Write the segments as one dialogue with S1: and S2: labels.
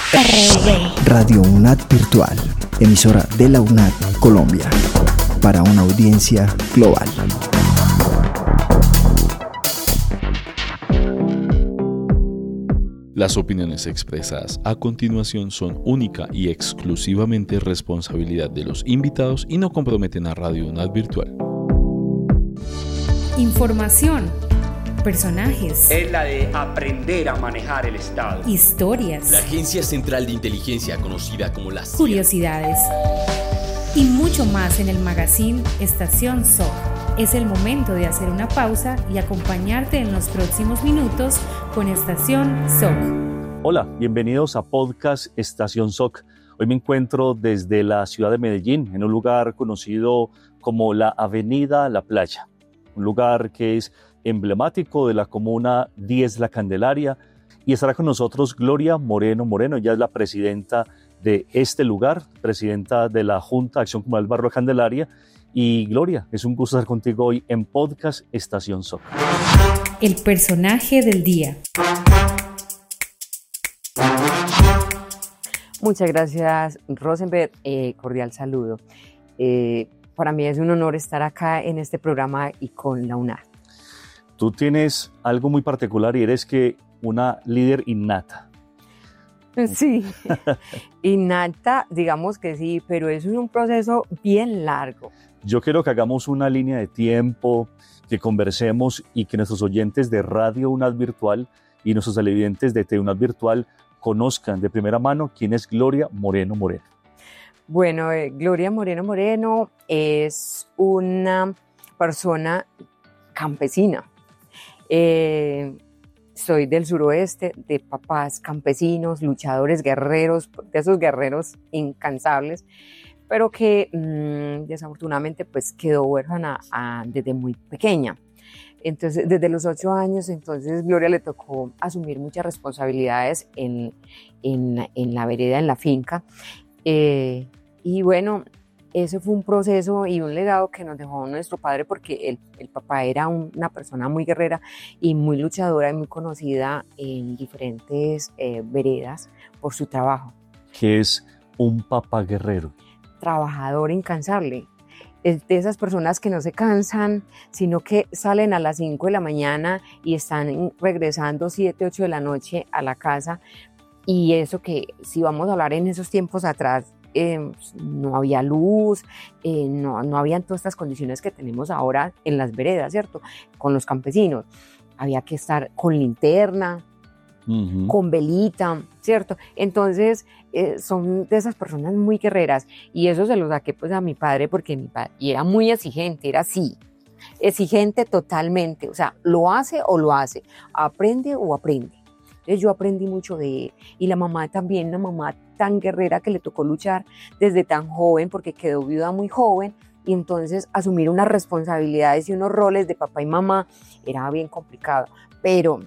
S1: Radio UNAD Virtual, emisora de la UNAD Colombia, para una audiencia global.
S2: Las opiniones expresadas a continuación son única y exclusivamente responsabilidad de los invitados y no comprometen a Radio UNAD Virtual.
S3: Información, personajes.
S4: Es la de aprender a manejar el Estado.
S3: Historias.
S5: La Agencia Central de Inteligencia, conocida como la CIA.
S3: Curiosidades. Y mucho más en el magazine Estación SOC. Es el momento de hacer una pausa y acompañarte en los próximos minutos con Estación SOC.
S6: Hola, bienvenidos a Podcast Estación SOC. Hoy me encuentro desde la ciudad de Medellín, en un lugar conocido como la Avenida La Playa, un lugar que es emblemático de la comuna 10 La Candelaria, y estará con nosotros Gloria Moreno Moreno. Ella es la presidenta de este lugar, presidenta de la Junta de Acción Comunal Barrio Candelaria. Y Gloria, es un gusto estar contigo hoy en Podcast Estación SOC.
S3: El personaje del día.
S7: Muchas gracias, Rosenberg. Cordial saludo. Para mí es un honor estar acá en este programa y con la UNAD.
S6: Tú tienes algo muy particular y eres que una líder innata.
S7: Sí, innata, digamos que sí, pero es un proceso bien largo.
S6: Yo quiero que hagamos una línea de tiempo, que conversemos y que nuestros oyentes de Radio UNAD Virtual y nuestros televidentes de TV UNAD Virtual conozcan de primera mano quién es Gloria Moreno Moreno.
S7: Bueno, Gloria Moreno Moreno es una persona campesina. Soy del suroeste, de papás campesinos, luchadores, guerreros, de esos guerreros incansables, pero que desafortunadamente pues quedó huérfana desde muy pequeña. Entonces, desde los 8 años, entonces Gloria le tocó asumir muchas responsabilidades en la vereda, en la finca. Y bueno, ese fue un proceso y un legado que nos dejó nuestro padre, porque el papá era una persona muy guerrera y muy luchadora y muy conocida en diferentes veredas por su trabajo.
S6: ¿Qué es un papá guerrero?
S7: Trabajador incansable. Es de esas personas que no se cansan, sino que salen a las 5 de la mañana y están regresando 7, 8 de la noche a la casa. Y eso que, si vamos a hablar en esos tiempos atrás, no había luz, no habían todas estas condiciones que tenemos ahora en las veredas, ¿cierto? Con los campesinos. Había que estar con linterna, con velita, ¿cierto? Entonces, son de esas personas muy guerreras, y eso se lo saqué pues a mi padre, porque mi padre era muy exigente, era así, exigente totalmente, o sea, lo hace o lo hace, aprende o aprende. Entonces yo aprendí mucho de él, y la mamá también, una mamá tan guerrera que le tocó luchar desde tan joven, porque quedó viuda muy joven, y entonces asumir unas responsabilidades y unos roles de papá y mamá era bien complicado, pero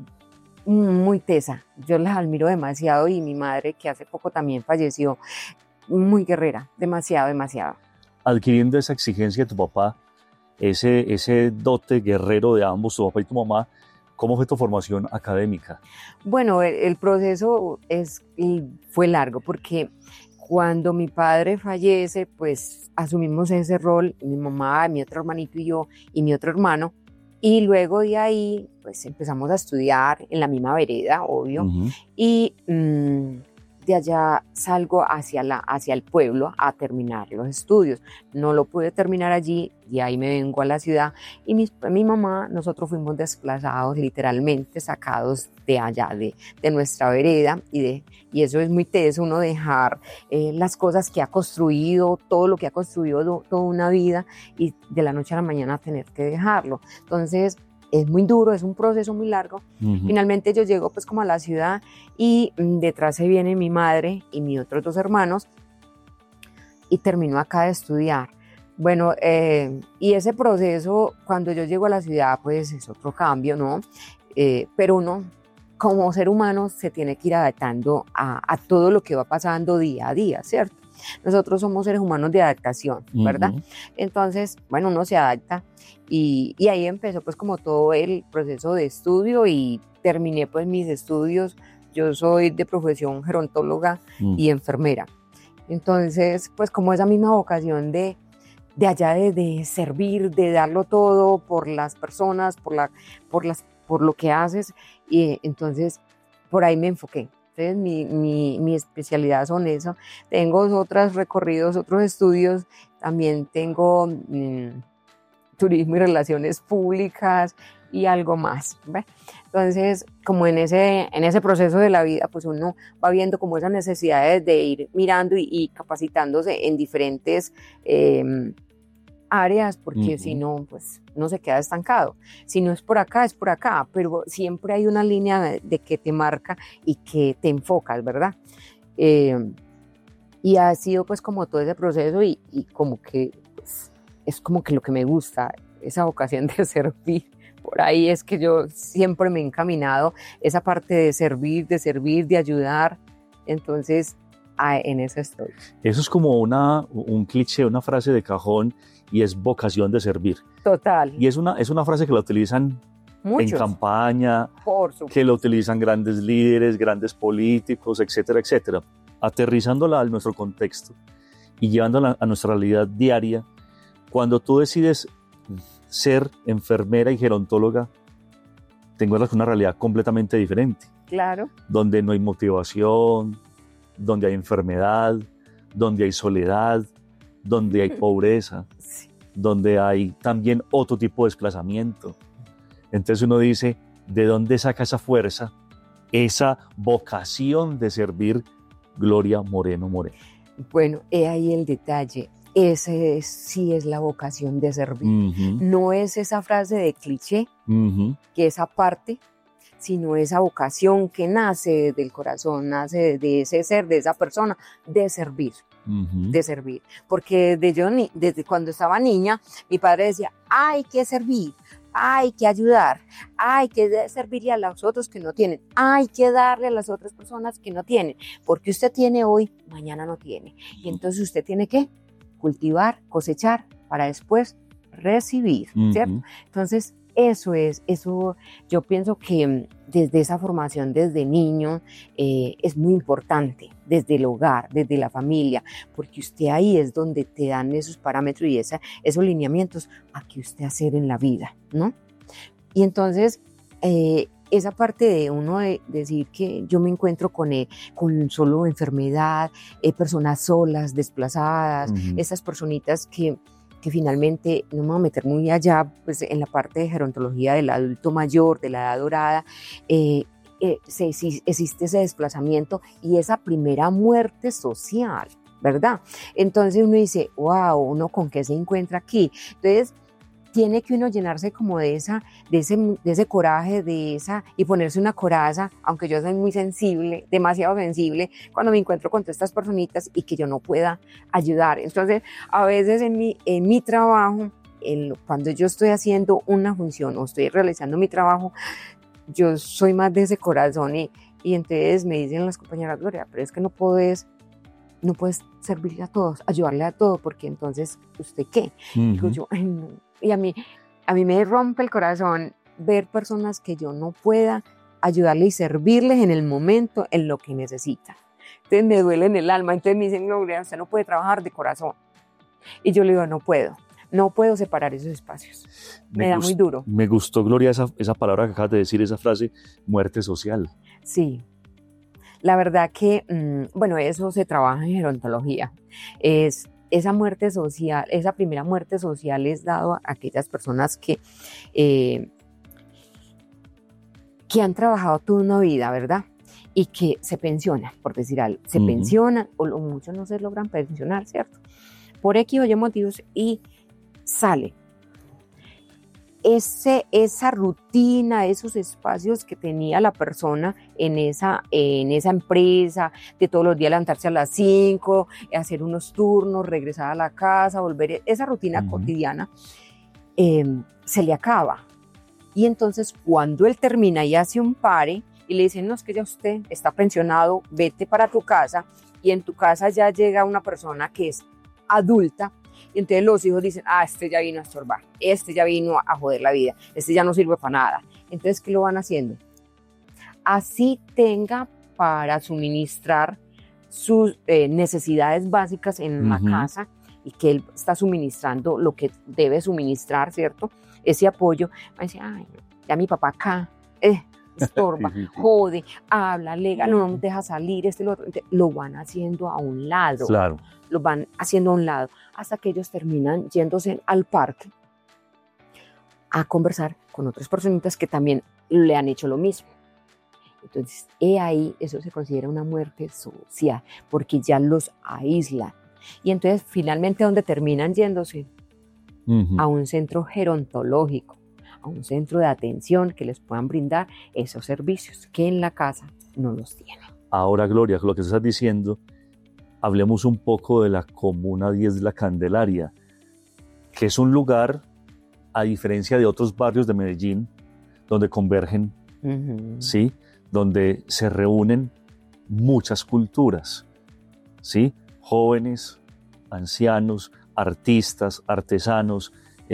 S7: muy tesa. Yo las admiro demasiado, y mi madre, que hace poco también falleció, muy guerrera, demasiado.
S6: Adquiriendo esa exigencia de tu papá, ese dote guerrero de ambos, tu papá y tu mamá, ¿cómo fue tu formación académica?
S7: Bueno, el proceso fue largo, porque cuando mi padre fallece, pues asumimos ese rol, mi mamá, mi otro hermanito y yo, y mi otro hermano. Y luego de ahí, pues empezamos a estudiar en la misma vereda, obvio, y de allá salgo hacia el pueblo a terminar los estudios. No lo pude terminar allí, y ahí me vengo a la ciudad, y mi mamá, nosotros fuimos desplazados, literalmente sacados de allá, de nuestra vereda, y eso es muy teso, uno dejar las cosas que ha construido, todo lo que ha construido toda una vida, y de la noche a la mañana tener que dejarlo. Entonces, es muy duro, es un proceso muy largo. Finalmente yo llego pues como a la ciudad, y detrás se viene mi madre y mis otros 2 hermanos, y termino acá de estudiar. Bueno, y ese proceso, cuando yo llego a la ciudad, pues es otro cambio, ¿no? Pero uno, como ser humano, se tiene que ir adaptando a todo lo que va pasando día a día, ¿cierto? Nosotros somos seres humanos de adaptación, ¿verdad? Entonces, bueno, uno se adapta, y ahí empezó pues como todo el proceso de estudio, y terminé pues mis estudios yo soy de profesión gerontóloga y enfermera. Entonces, pues como esa misma vocación de allá de servir, de darlo todo por las personas, por lo que haces, y entonces por ahí me enfoqué. Entonces mi especialidad son eso. Tengo otros recorridos, otros estudios, también tengo turismo y relaciones públicas y algo más, ¿ve? Entonces, como en ese proceso de la vida, pues uno va viendo como esas necesidades de ir mirando y capacitándose en diferentes áreas, porque si no, pues no se queda estancado. Si no es por acá, pero siempre hay una línea de que te marca y que te enfocas, ¿verdad? Y ha sido pues como todo ese proceso y como que pues, es como que lo que me gusta, esa vocación de servir. Por ahí es que yo siempre me he encaminado esa parte de servir, de ayudar. Entonces, en eso estoy.
S6: Eso es como un cliché, una frase de cajón, y es vocación de servir.
S7: Total.
S6: Y es una frase que la utilizan
S7: muchos
S6: en campaña,
S7: por supuesto,
S6: que la utilizan grandes líderes, grandes políticos, etcétera, etcétera. Aterrizándola a nuestro contexto y llevándola a nuestra realidad diaria, cuando tú decides ser enfermera y gerontóloga, te encuentras con una realidad completamente diferente.
S7: Claro.
S6: Donde no hay motivación, donde hay enfermedad, donde hay soledad, donde hay pobreza,
S7: Sí.
S6: donde hay también otro tipo de desplazamiento. Entonces uno dice, ¿de dónde saca esa fuerza, esa vocación de servir Gloria Moreno Moreno?
S7: Bueno, he ahí el detalle. Ese sí es la vocación de servir. No es esa frase de cliché, que es aparte, sino esa vocación que nace del corazón, nace de ese ser, de esa persona, de servir. De servir. Porque desde cuando estaba niña, mi padre decía, hay que servir, hay que ayudar, hay que servirle a los otros que no tienen, hay que darle a las otras personas que no tienen, porque usted tiene hoy, mañana no tiene. Y entonces usted tiene que cultivar, cosechar, para después recibir, ¿cierto? Entonces, eso yo pienso que desde esa formación, desde niño, es muy importante, desde el hogar, desde la familia, porque usted ahí es donde te dan esos parámetros y esos lineamientos a que usted hacer en la vida, ¿no? Y entonces, esa parte de uno de decir que yo me encuentro con solo enfermedad, personas solas, desplazadas, esas personitas que finalmente, no me voy a meter muy allá, pues en la parte de gerontología del adulto mayor, de la edad dorada, existe ese desplazamiento y esa primera muerte social, ¿verdad? Entonces uno dice, wow, ¿uno con qué se encuentra aquí? Entonces, tiene que uno llenarse como de ese coraje, y ponerse una coraza, aunque yo soy muy sensible, demasiado sensible, cuando me encuentro con todas estas personitas y que yo no pueda ayudar. Entonces, a veces en mi trabajo, cuando yo estoy haciendo una función o estoy realizando mi trabajo, yo soy más de ese corazón y entonces me dicen las compañeras, Gloria, pero es que no puedes servirle a todos, ayudarle a todos, porque entonces, ¿usted qué? Digo yo, ay, no. Y a mí me rompe el corazón ver personas que yo no pueda ayudarle y servirles en el momento, en lo que necesitan. Entonces me duele en el alma. Entonces me dicen, Gloria, usted no puede trabajar de corazón. Y yo le digo, no puedo separar esos espacios. Me da muy duro.
S6: Me gustó, Gloria, esa palabra que acabas de decir, esa frase, muerte social.
S7: Sí. La verdad que, bueno, eso se trabaja en gerontología. Esa muerte social, esa primera muerte social es dado a aquellas personas que han trabajado toda una vida, ¿verdad? Y que se pensionan, por decir algo. Se pensionan, o muchos no se logran pensionar, ¿cierto? Por X o Y motivos, y sale. Esa rutina, esos espacios que tenía la persona en esa empresa, de todos los días levantarse a las 5, hacer unos turnos, regresar a la casa, volver, esa rutina cotidiana, se le acaba. Y entonces cuando él termina y hace un pare y le dicen, no, es que ya usted está pensionado, vete para tu casa, y en tu casa ya llega una persona que es adulta. Y entonces los hijos dicen, este ya vino a estorbar, este ya vino a joder la vida, este ya no sirve para nada. Entonces, ¿qué lo van haciendo? Así tenga para suministrar sus necesidades básicas en la casa, y que él está suministrando lo que debe suministrar, ¿cierto? Ese apoyo. Me dice, ay, ya mi papá acá, estorba, jode, habla, alega, no nos deja salir, lo van haciendo a un lado.
S6: Claro.
S7: Lo van haciendo a un lado, hasta que ellos terminan yéndose al parque a conversar con otras personitas que también le han hecho lo mismo. Entonces, ahí eso se considera una muerte social, porque ya los aíslan. Y entonces, finalmente, ¿dónde terminan yéndose? A un centro gerontológico, a un centro de atención que les puedan brindar esos servicios que en la casa no los tienen.
S6: Ahora, Gloria, lo que estás diciendo, hablemos un poco de la Comuna 10 de la Candelaria, que es un lugar, a diferencia de otros barrios de Medellín, donde convergen, ¿sí? Donde se reúnen muchas culturas, ¿sí? Jóvenes, ancianos, artistas, artesanos,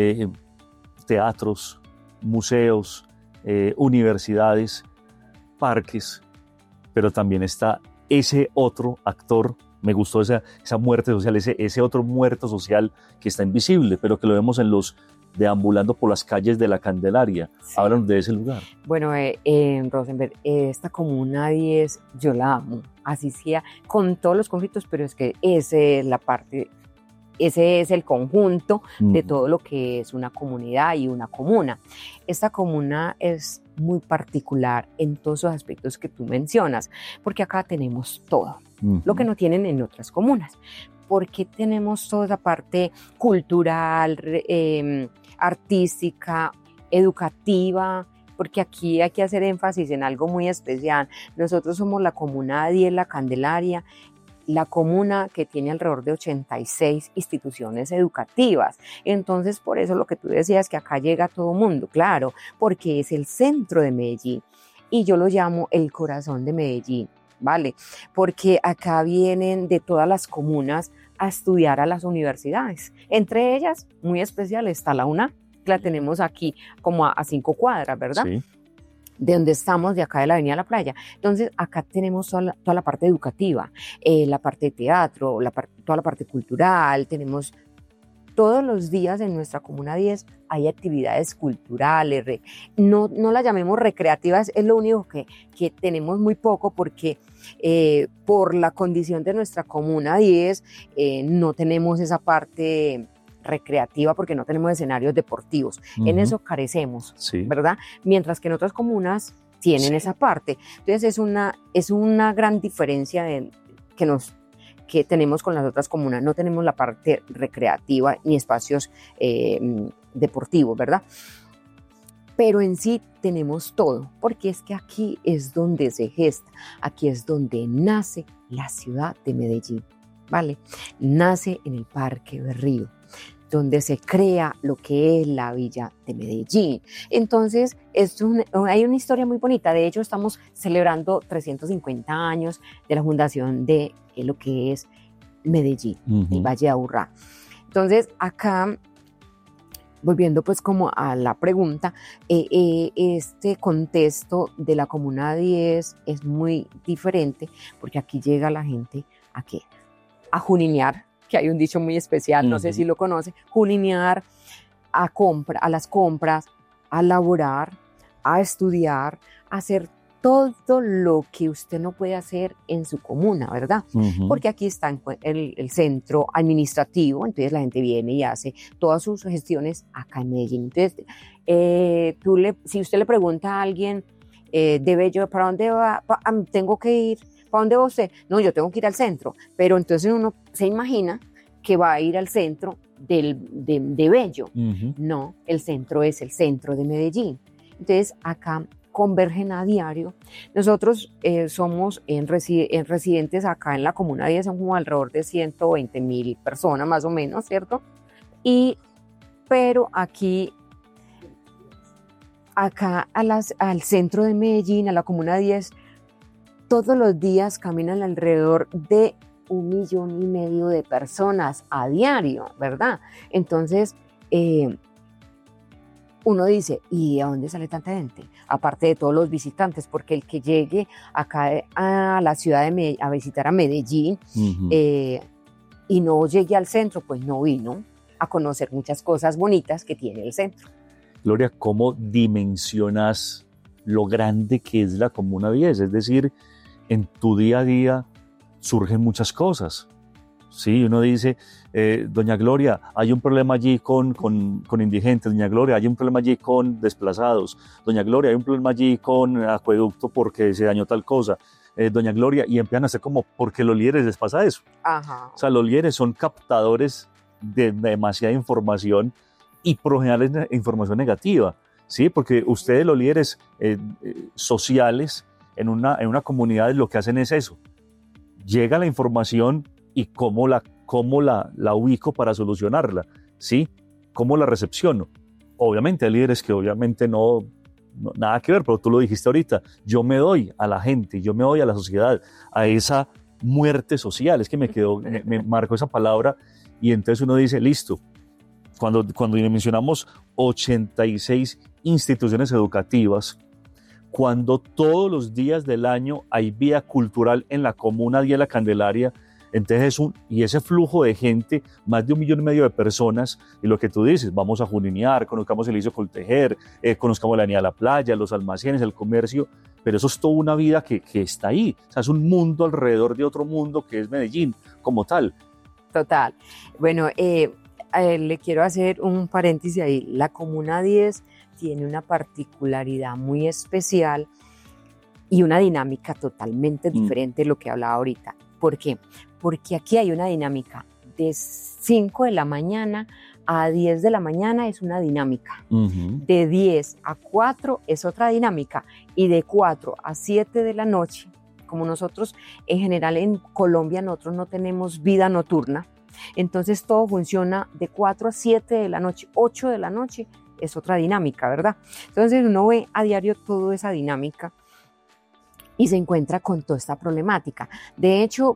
S6: teatros, museos, universidades, parques, pero también está ese otro actor. Me gustó esa muerte social, ese otro muerto social que está invisible, pero que lo vemos en los deambulando por las calles de la Candelaria. Sí. Háblanos de ese lugar.
S7: Bueno, Rosenberg, esta Comuna 10, yo la amo, así sea, con todos los conflictos, pero es que esa es la parte, ese es el conjunto de todo lo que es una comunidad y una comuna. Esta comuna es muy particular en todos los aspectos que tú mencionas, porque acá tenemos todo, lo que no tienen en otras comunas. Porque tenemos toda la parte cultural, artística, educativa, porque aquí hay que hacer énfasis en algo muy especial. Nosotros somos la Comuna 10, la Candelaria, la comuna que tiene alrededor de 86 instituciones educativas. Entonces, por eso lo que tú decías, que acá llega todo mundo, claro, porque es el centro de Medellín, y yo lo llamo el corazón de Medellín, ¿vale? Porque acá vienen de todas las comunas a estudiar a las universidades. Entre ellas, muy especial, está la UNA, que la tenemos aquí como a 5 cuadras, ¿verdad? Sí. De donde estamos, de acá de la Avenida La Playa. Entonces, acá tenemos toda la parte educativa, la parte de teatro, toda la parte cultural. Tenemos todos los días en nuestra Comuna 10 hay actividades culturales, no las llamemos recreativas, es lo único que tenemos muy poco, porque por la condición de nuestra Comuna 10 no tenemos esa parte recreativa, porque no tenemos escenarios deportivos. En eso carecemos, sí, ¿verdad? Mientras que en otras comunas tienen esa parte. Entonces es una gran diferencia que tenemos con las otras comunas. No tenemos la parte recreativa ni espacios deportivos, ¿verdad? Pero en sí tenemos todo, porque es que aquí es donde se gesta, aquí es donde nace la ciudad de Medellín, ¿vale? Nace en el Parque Berrío, donde se crea lo que es la Villa de Medellín. Entonces, hay una historia muy bonita. De hecho, estamos celebrando 350 años de la fundación de lo que es Medellín, el Valle de Aburrá. Entonces, acá, volviendo pues como a la pregunta, este contexto de la Comuna 10 es muy diferente, porque aquí llega la gente a juninear, que hay un dicho muy especial, no sé si lo conoce, juninear, a las compras, a laborar, a estudiar, a hacer todo lo que usted no puede hacer en su comuna, ¿verdad? Porque aquí está el centro administrativo, entonces la gente viene y hace todas sus gestiones acá en Medellín. Entonces, si usted le pregunta a alguien, ¿para dónde va? Tengo que ir. ¿Para dónde va usted? No, yo tengo que ir al centro. Pero entonces uno se imagina que va a ir al centro de Bello. No, el centro es el centro de Medellín. Entonces, acá convergen a diario. Nosotros somos en residentes acá en la Comuna 10, son como alrededor de 120,000 personas más o menos, ¿cierto? Pero acá al centro de Medellín, a la Comuna 10, todos los días caminan alrededor de 1,5 millones de personas a diario, ¿verdad? Entonces, uno dice, ¿y a dónde sale tanta gente? Aparte de todos los visitantes, porque el que llegue acá a la ciudad de Medellín, a visitar a Medellín, y no llegue al centro, pues no vino a conocer muchas cosas bonitas que tiene el centro.
S6: Gloria, ¿cómo dimensionas lo grande que es la Comuna 10? Es decir, en tu día a día surgen muchas cosas. Sí, uno dice, doña Gloria, hay un problema allí con indigentes, doña Gloria, hay un problema allí con desplazados, doña Gloria, hay un problema allí con acueducto porque se dañó tal cosa, doña Gloria, y empiezan a hacer como, porque los líderes les pasa eso.
S7: Ajá.
S6: O sea, los líderes son captadores de demasiada información y por lo general es información negativa, ¿sí? Porque ustedes, los líderes sociales en una comunidad, lo que hacen es eso. Llega la información y cómo la ubico para solucionarla, ¿sí? ¿Cómo la recepciono? Obviamente hay líderes que obviamente no nada que ver, pero tú lo dijiste ahorita, yo me doy a la gente, yo me doy a la sociedad, a esa muerte social, es que me marcó esa palabra, y entonces uno dice, listo, cuando mencionamos 86 instituciones educativas, cuando todos los días del año hay vida cultural en la Comuna 10 La Candelaria, entonces y ese flujo de gente, más de 1,5 millones de personas, y lo que tú dices, vamos a juninear, conozcamos el Liceo Coltejer, conozcamos la Avenida La Playa, los almacenes, el comercio, pero eso es toda una vida que está ahí, o sea, es un mundo alrededor de otro mundo que es Medellín como tal.
S7: Total. Bueno, le quiero hacer un paréntesis ahí. La Comuna 10 tiene una particularidad muy especial y una dinámica totalmente diferente de lo que hablaba ahorita. ¿Por qué? Porque aquí hay una dinámica de 5 de la mañana a 10 de la mañana es una dinámica, de 10 a 4 es otra dinámica, y de 4 a 7 de la noche, como nosotros en general en Colombia nosotros no tenemos vida nocturna, entonces todo funciona de 4 a 7 de la noche, 8 de la noche es otra dinámica, ¿verdad? Entonces uno ve a diario toda esa dinámica y se encuentra con toda esta problemática. De hecho,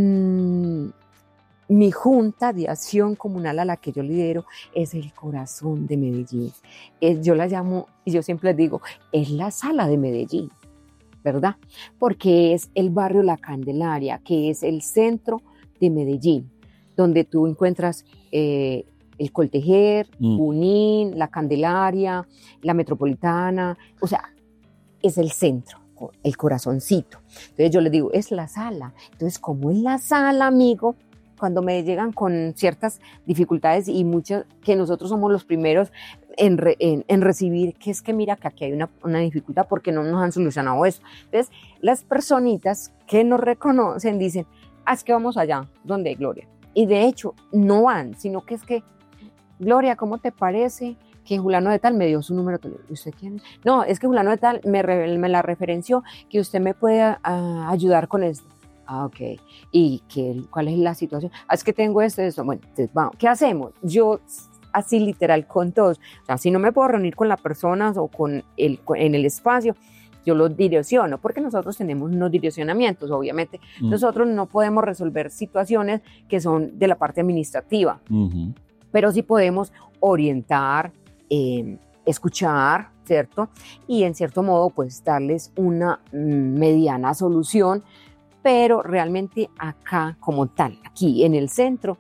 S7: mi junta de acción comunal a la que yo lidero es el corazón de Medellín. Yo la llamo, y yo siempre les digo, es la sala de Medellín, ¿verdad? Porque es el barrio La Candelaria, que es el centro de Medellín, donde tú encuentras el Coltejer, Junín, La Candelaria, la Metropolitana, o sea, es el centro, el corazoncito. Entonces yo les digo, es la sala. Entonces, como es la sala, amigo, cuando me llegan con ciertas dificultades y muchas, que nosotros somos los primeros en recibir, que es que mira que aquí hay una dificultad porque no nos han solucionado eso. Entonces, las personitas que nos reconocen dicen, es que vamos allá, donde hay Gloria. Y de hecho, no van, sino que es que, Gloria, ¿cómo te parece que Julano de tal me dio su número de teléfono? ¿Usted quién? No, es que Julano de tal me la referenció, que usted me puede ayudar con esto. Ah, ok. ¿Y cuál es la situación? Es que tengo esto. Bueno, entonces, vamos, ¿qué hacemos? Yo, así literal, con todos. O sea, si no me puedo reunir con las personas o en el espacio, yo los direcciono, porque nosotros tenemos unos direccionamientos, obviamente. Nosotros no podemos resolver situaciones que son de la parte administrativa, pero sí podemos orientar, escuchar, ¿cierto? Y en cierto modo, pues, darles una mediana solución, pero realmente acá, como tal, aquí en el centro,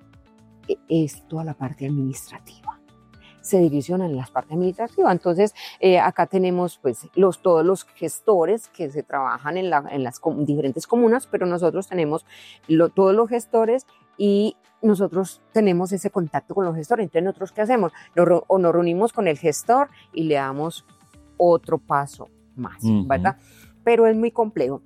S7: es toda la parte administrativa. Se direccionan las partes administrativas. Entonces, acá tenemos pues todos los gestores que se trabajan en las diferentes comunas, pero nosotros tenemos todos los gestores y nosotros tenemos ese contacto con los gestores. Entonces, ¿nosotros qué hacemos? Nos reunimos con el gestor y le damos otro paso más, ¿verdad? Pero es muy complejo.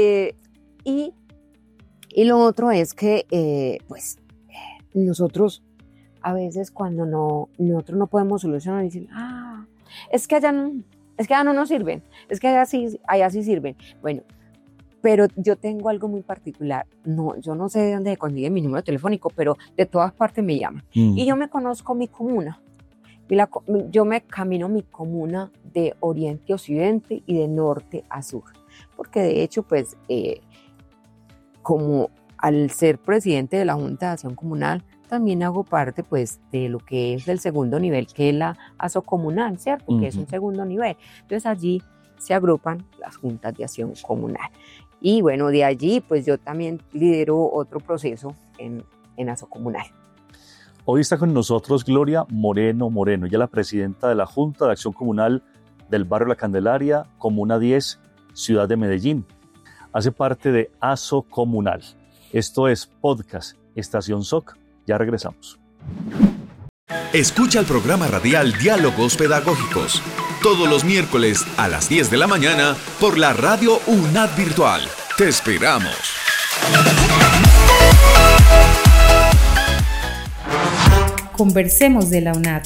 S7: Y lo otro es que, pues, nosotros a veces cuando nosotros no podemos solucionar, dicen, es que allá no nos sirven, es que allá sí sirven. Bueno, pero yo tengo algo muy particular. Yo no sé de dónde consigue mi número telefónico, pero de todas partes me llaman. Y yo me conozco mi comuna. Yo me camino mi comuna de oriente a occidente y de norte a sur. Porque de hecho, pues, como al ser presidente de la Junta de Acción Comunal, también hago parte pues de lo que es el segundo nivel, que es la Asocomunal, ¿cierto? Que es un segundo nivel. Entonces allí se agrupan las juntas de acción comunal. Y bueno, de allí pues yo también lidero otro proceso en Asocomunal.
S6: Hoy está con nosotros Gloria Moreno Moreno, ella es la presidenta de la Junta de Acción Comunal del barrio La Candelaria, Comuna 10, Ciudad de Medellín. Hace parte de Asocomunal. Esto es Podcast Estación SOC. Ya regresamos.
S8: Escucha el programa radial Diálogos Pedagógicos todos los miércoles a las 10 de la mañana por la radio UNAD Virtual. Te esperamos.
S3: Conversemos de la UNAD.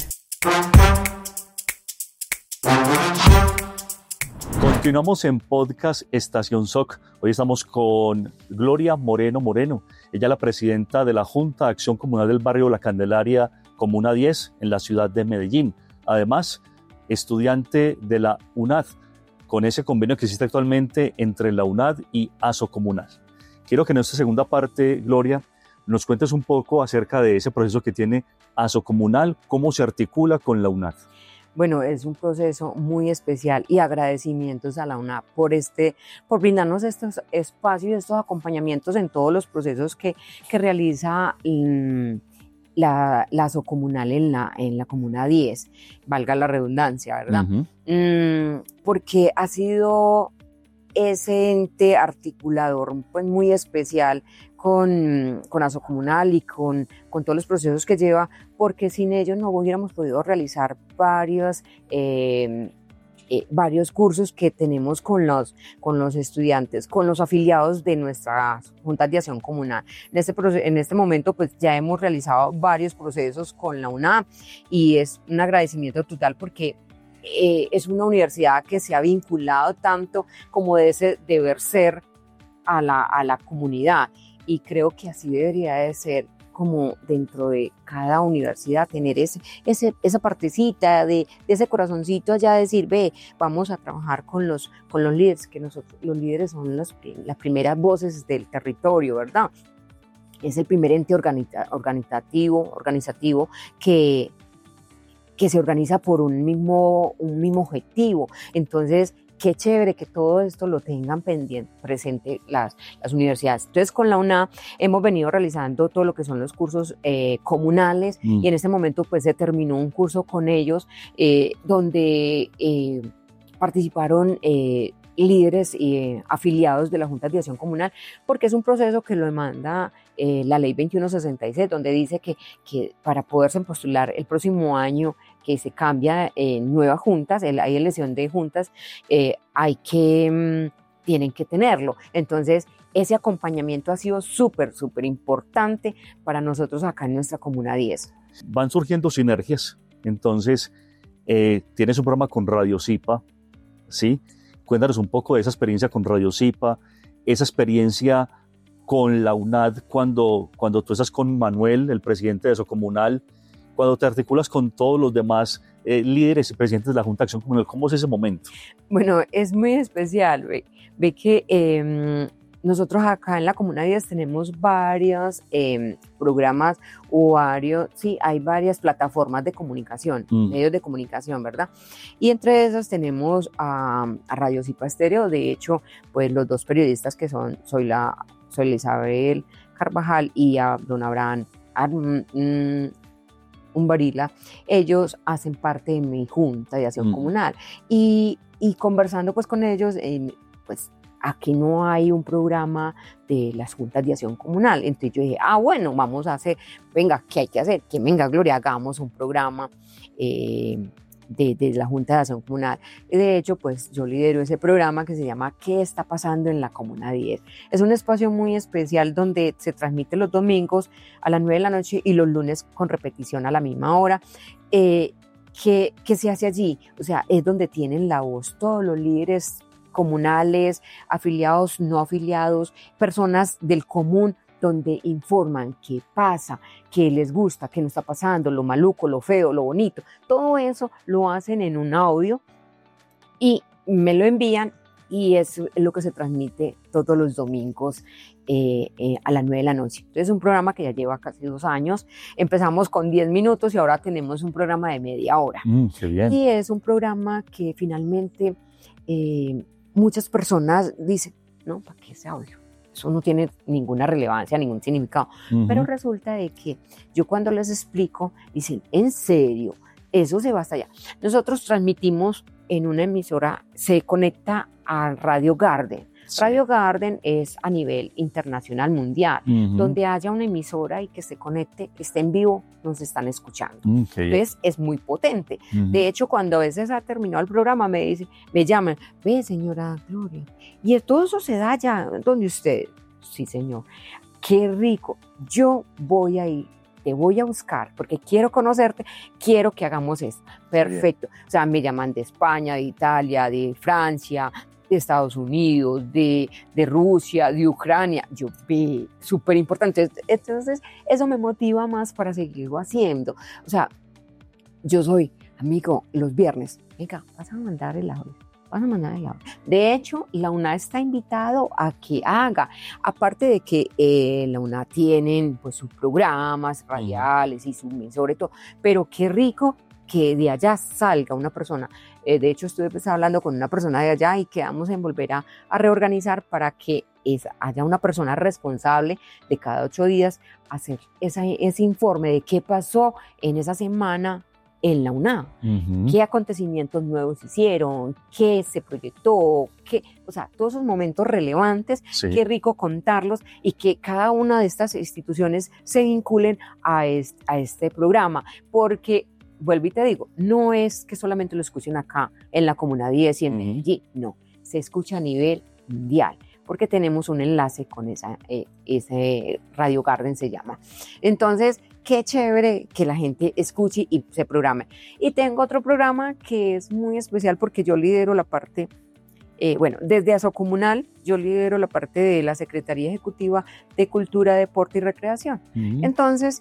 S6: Continuamos en Podcast Estación SOC. Hoy estamos con Gloria Moreno Moreno. Ella es la presidenta de la Junta de Acción Comunal del barrio La Candelaria, Comuna 10, en la ciudad de Medellín. Además, estudiante de la UNAD, con ese convenio que existe actualmente entre la UNAD y Asocomunal. Quiero que en esta segunda parte, Gloria, nos cuentes un poco acerca de ese proceso que tiene Asocomunal, cómo se articula con la UNAD.
S7: Bueno, es un proceso muy especial y agradecimientos a la UNAD por brindarnos estos espacios y estos acompañamientos en todos los procesos que realiza la Asocomunal en la Comuna 10, valga la redundancia, ¿verdad? Porque ha sido ese ente articulador pues, muy especial con Asocomunal y con todos los procesos que lleva, porque sin ellos no hubiéramos podido realizar varios cursos que tenemos con los estudiantes, con los afiliados de nuestras juntas de acción comunal. En este momento pues ya hemos realizado varios procesos con la UNAD y es un agradecimiento total porque es una universidad que se ha vinculado tanto como de ese deber ser a la comunidad, y creo que así debería de ser, como dentro de cada universidad tener esa partecita de ese corazoncito allá, decir, vamos a trabajar con los líderes, que los líderes son las primeras voces del territorio, ¿verdad? Es el primer ente organizativo que se organiza por un mismo objetivo. Entonces, qué chévere que todo esto lo tengan presente las universidades. Entonces, con la UNAD hemos venido realizando todo lo que son los cursos comunales y en este momento pues se terminó un curso con ellos donde participaron líderes y afiliados de las juntas de acción comunal, porque es un proceso que lo demanda la ley 2166, donde dice que para poderse postular el próximo año, que se cambia nuevas juntas, hay elección de juntas, tienen que tenerlo. Entonces, ese acompañamiento ha sido súper importante para nosotros acá en nuestra Comuna 10.
S6: Van surgiendo sinergias. Entonces, tienes un programa con Radio Zipa, ¿sí? Cuéntanos un poco de esa experiencia con Radio Zipa, esa experiencia con la UNAD cuando tú estás con Manuel, el presidente de Asocomunal, cuando te articulas con todos los demás líderes y presidentes de la Junta de Acción Comunal. ¿Cómo es ese momento?
S7: Bueno, es muy especial. Ve que nosotros acá en la Comuna 10 tenemos varios programas sí, hay varias plataformas de comunicación, medios de comunicación, ¿verdad? Y entre esas tenemos a Radio Zipa Estéreo. De hecho, pues los dos periodistas que soy Isabel Carvajal y a don Abraham Umbarila, ellos hacen parte de mi junta de acción comunal y conversando pues con ellos, pues aquí no hay un programa de las juntas de acción comunal. Entonces yo dije, bueno, vamos a hacer, venga, ¿qué hay que hacer? Que venga, Gloria, hagamos un programa de la Junta de Acción Comunal. Y de hecho, pues yo lidero ese programa que se llama ¿Qué está pasando en la Comuna 10? Es un espacio muy especial donde se transmite los domingos a las 9 de la noche y los lunes con repetición a la misma hora. ¿Qué se hace allí? O sea, es donde tienen la voz todos los líderes comunales, afiliados, no afiliados, personas del común, donde informan qué pasa, qué les gusta, qué no está pasando, lo maluco, lo feo, lo bonito. Todo eso lo hacen en un audio y me lo envían y es lo que se transmite todos los domingos a las 9 de la noche. Entonces es un programa que ya lleva casi 2 años. Empezamos con 10 minutos y ahora tenemos un programa de media hora.
S6: Qué bien.
S7: Y es un programa que finalmente muchas personas dicen, no, ¿para qué ese audio? Eso no tiene ninguna relevancia, ningún significado. Pero resulta de que yo cuando les explico, dicen, ¿en serio? Eso se va hasta allá. Nosotros transmitimos en una emisora, se conecta a Radio Garden. Sí. Radio Garden es a nivel internacional, mundial, donde haya una emisora y que se conecte, que esté en vivo, nos están escuchando. Entonces es muy potente. De hecho, cuando a veces ha terminado el programa, me llaman, ve señora Gloria, y todo eso se da allá donde usted, sí señor, qué rico, yo voy a ir. Te voy a buscar porque quiero conocerte, quiero que hagamos esto. Perfecto. O sea, me llaman de España, de Italia, de Francia, de Estados Unidos, de Rusia, de Ucrania. Yo ve, súper importante. Entonces, eso me motiva más para seguirlo haciendo. O sea, yo soy, amigo, los viernes, venga, vas a mandar el audio. De hecho, la UNA está invitado a que haga, aparte de que la UNA tienen pues sus programas radiales y su sobre todo, pero qué rico que de allá salga una persona. De hecho, estuve hablando con una persona de allá y quedamos en volver a reorganizar para que haya una persona responsable de cada 8 días hacer ese informe de qué pasó en esa semana en la UNA, qué acontecimientos nuevos hicieron, qué se proyectó, o sea, todos esos momentos relevantes, sí. Qué rico contarlos y que cada una de estas instituciones se vinculen a este programa, porque, vuelvo y te digo, no es que solamente lo escuchen acá en la Comuna 10 y en Medellín, no, se escucha a nivel mundial, porque tenemos un enlace con ese Radio Garden se llama. Entonces, qué chévere que la gente escuche y se programe. Y tengo otro programa que es muy especial porque yo lidero la parte, desde Asocomunal, yo lidero la parte de la Secretaría Ejecutiva de Cultura, Deporte y Recreación. Entonces,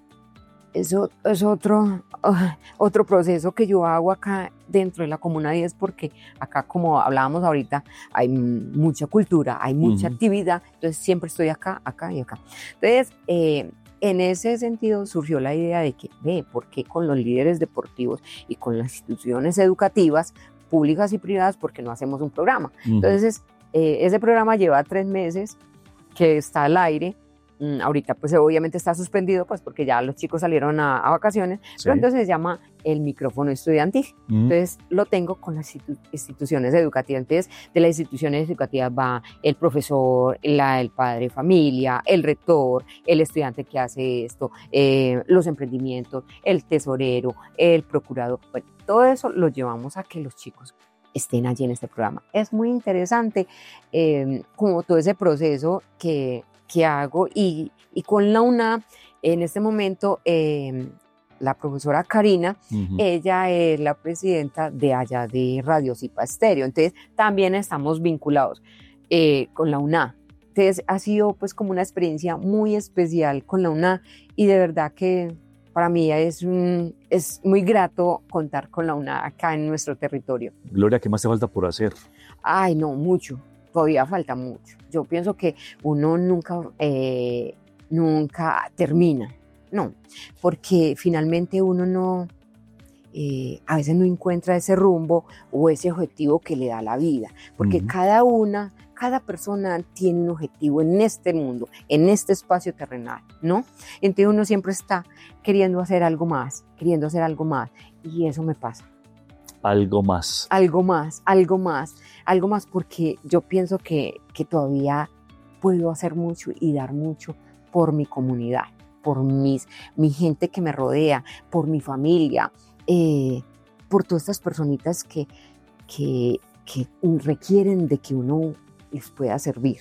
S7: eso es otro proceso que yo hago acá dentro de la Comuna 10, porque acá, como hablábamos ahorita, hay mucha cultura, hay mucha actividad, entonces siempre estoy acá y acá. Entonces, en ese sentido surgió la idea de que, ¿por qué con los líderes deportivos y con las instituciones educativas, públicas y privadas, por qué no hacemos un programa? Entonces, ese programa lleva 3 meses que está al aire. Ahorita pues obviamente está suspendido pues porque ya los chicos salieron a vacaciones, sí. Pero entonces se llama el micrófono estudiantil. Entonces lo tengo con las instituciones educativas. Entonces de las instituciones educativas va el profesor, el padre de familia, el rector, el estudiante que hace esto, los emprendimientos, el tesorero, el procurador. Bueno, todo eso lo llevamos a que los chicos estén allí en este programa. Es muy interesante como todo ese proceso que hago y con la UNA en este momento la profesora Karina, ella es la presidenta de allá de Radio Zipa Estéreo, entonces también estamos vinculados con la UNA. Entonces ha sido pues como una experiencia muy especial con la UNA y de verdad que para mí es muy grato contar con la UNA acá en nuestro territorio.
S6: Gloria, ¿qué más te falta por hacer?
S7: Ay, no, mucho. Todavía falta mucho. Yo pienso que uno nunca termina, no, porque finalmente uno no, a veces no encuentra ese rumbo o ese objetivo que le da la vida, porque cada persona tiene un objetivo en este mundo, en este espacio terrenal, ¿no? Entonces uno siempre está queriendo hacer algo más, y eso me pasa.
S6: Algo más,
S7: porque yo pienso que todavía puedo hacer mucho y dar mucho por mi comunidad, por mi gente que me rodea, por mi familia, por todas estas personitas que requieren de que uno les pueda servir.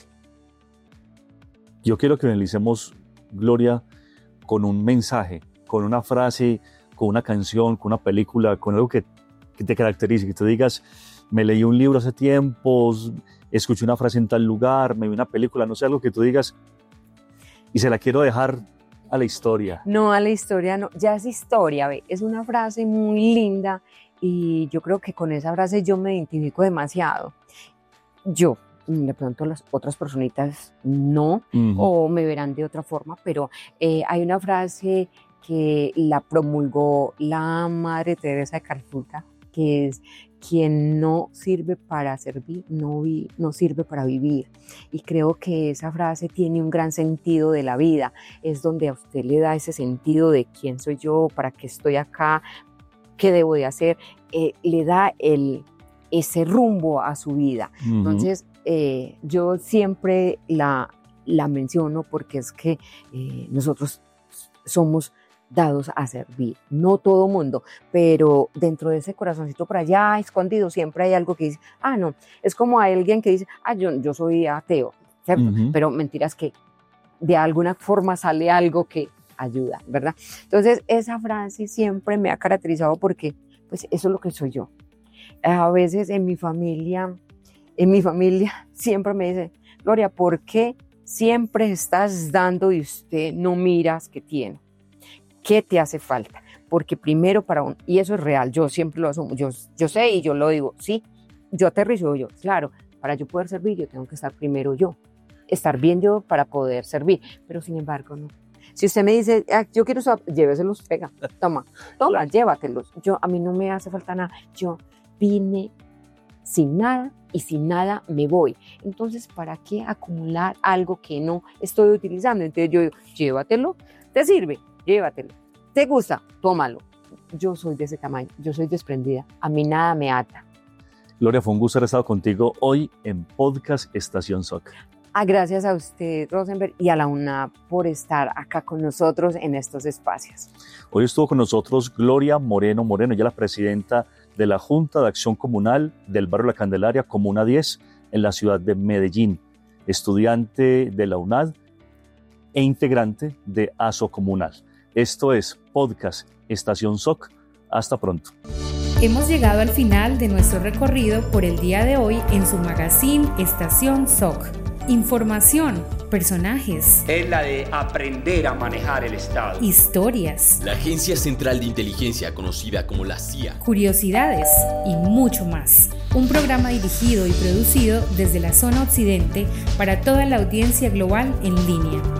S6: Yo quiero que analicemos, Gloria, con un mensaje, con una frase, con una canción, con una película, con algo que te caracterice, que te digas, me leí un libro hace tiempos, escuché una frase en tal lugar, me vi una película, no sé, algo que tú digas y se la quiero dejar a la historia.
S7: No, a la historia no, ya es historia, es una frase muy linda y yo creo que con esa frase yo me identifico demasiado. yo. De pronto las otras personitas no, o me verán de otra forma, pero hay una frase que la promulgó la Madre Teresa de Calcuta, que es: quien no sirve para servir, no sirve para vivir. Y creo que esa frase tiene un gran sentido de la vida, es donde a usted le da ese sentido de quién soy yo, para qué estoy acá, qué debo de hacer, le da ese rumbo a su vida. Entonces, yo siempre la menciono porque es que nosotros somos dados a servir, no todo mundo, pero dentro de ese corazoncito por allá escondido siempre hay algo que dice, no, es como alguien que dice, yo soy ateo, ¿cierto? Pero mentiras que de alguna forma sale algo que ayuda, ¿verdad? Entonces esa frase siempre me ha caracterizado porque pues eso es lo que soy yo. A veces en mi familia siempre me dicen, Gloria, ¿por qué siempre estás dando y usted no miras qué tiene? ¿Qué te hace falta? Porque primero y eso es real, yo siempre lo asumo, yo sé y yo lo digo, sí, yo aterrizo yo, claro, para yo poder servir yo tengo que estar primero yo, estar bien yo para poder servir, pero sin embargo no. Si usted me dice, yo quiero lléveselos, pega, toma, llévatelos, a mí no me hace falta nada, yo vine sin nada y sin nada me voy. Entonces, ¿para qué acumular algo que no estoy utilizando? Entonces yo digo, llévatelo, te sirve, llévatelo, te gusta, tómalo. Yo soy de ese tamaño, yo soy desprendida, a mí nada me ata.
S6: Gloria, fue un gusto haber estado contigo hoy en Podcast Estación SOC.
S7: Gracias a usted, Rosenberg, y a la UNAV por estar acá con nosotros en estos espacios.
S6: Hoy estuvo con nosotros Gloria Moreno, ella la presidenta de la Junta de Acción Comunal del barrio La Candelaria, Comuna 10, en la ciudad de Medellín, estudiante de la UNAD e integrante de ASO Comunal. Esto es Podcast Estación SOC. Hasta pronto.
S3: Hemos llegado al final de nuestro recorrido por el día de hoy en su magazine Estación SOC. Información, personajes.
S4: Es la de aprender a manejar el Estado.
S3: Historias.
S5: La Agencia Central de Inteligencia, conocida como la CIA.
S3: Curiosidades y mucho más. Un programa dirigido y producido desde la zona occidente para toda la audiencia global en línea.